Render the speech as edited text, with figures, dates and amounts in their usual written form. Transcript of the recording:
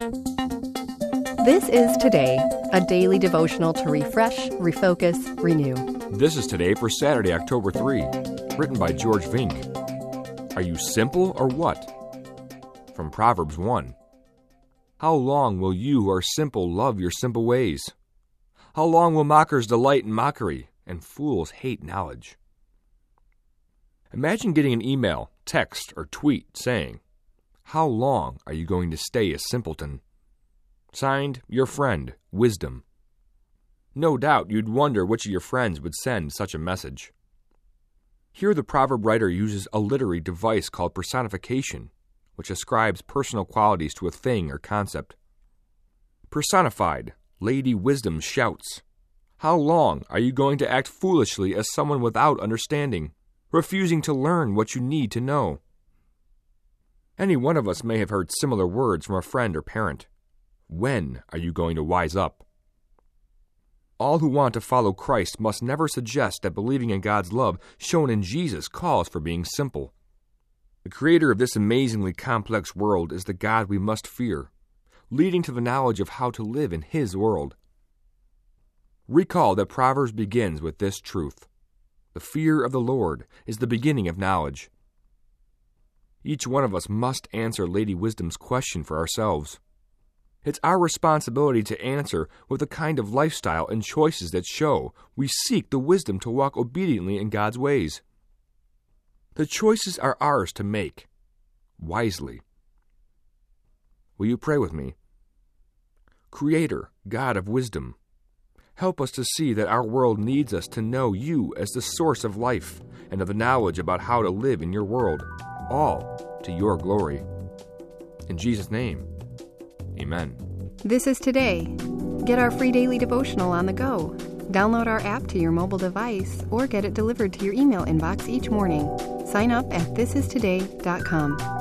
This is Today, a daily devotional to refresh, refocus, renew. This is Today for Saturday, October 3, written by George Vink. Are you simple or what? From Proverbs 1. How long will you who are simple love your simple ways? How long will mockers delight in mockery, and fools hate knowledge? Imagine getting an email, text, or tweet saying, "How long are you going to stay a simpleton?" Signed, your friend, Wisdom. No doubt you'd wonder which of your friends would send such a message. Here the proverb writer uses a literary device called personification, which ascribes personal qualities to a thing or concept. Personified, Lady Wisdom shouts, "How long are you going to act foolishly as someone without understanding, refusing to learn what you need to know?" Any one of us may have heard similar words from a friend or parent. When are you going to wise up? All who want to follow Christ must never suggest that believing in God's love shown in Jesus calls for being simple. The creator of this amazingly complex world is the God we must fear, leading to the knowledge of how to live in His world. Recall that Proverbs begins with this truth: the fear of the Lord is the beginning of knowledge. Each one of us must answer Lady Wisdom's question for ourselves. It's our responsibility to answer with the kind of lifestyle and choices that show we seek the wisdom to walk obediently in God's ways. The choices are ours to make, wisely. Will you pray with me? Creator, God of wisdom, help us to see that our world needs us to know You as the source of life and of the knowledge about how to live in Your world, all to Your glory. In Jesus' name, Amen. This is Today. Get our free daily devotional on the go. Download our app to your mobile device or get it delivered to your email inbox each morning. Sign up at thisistoday.com.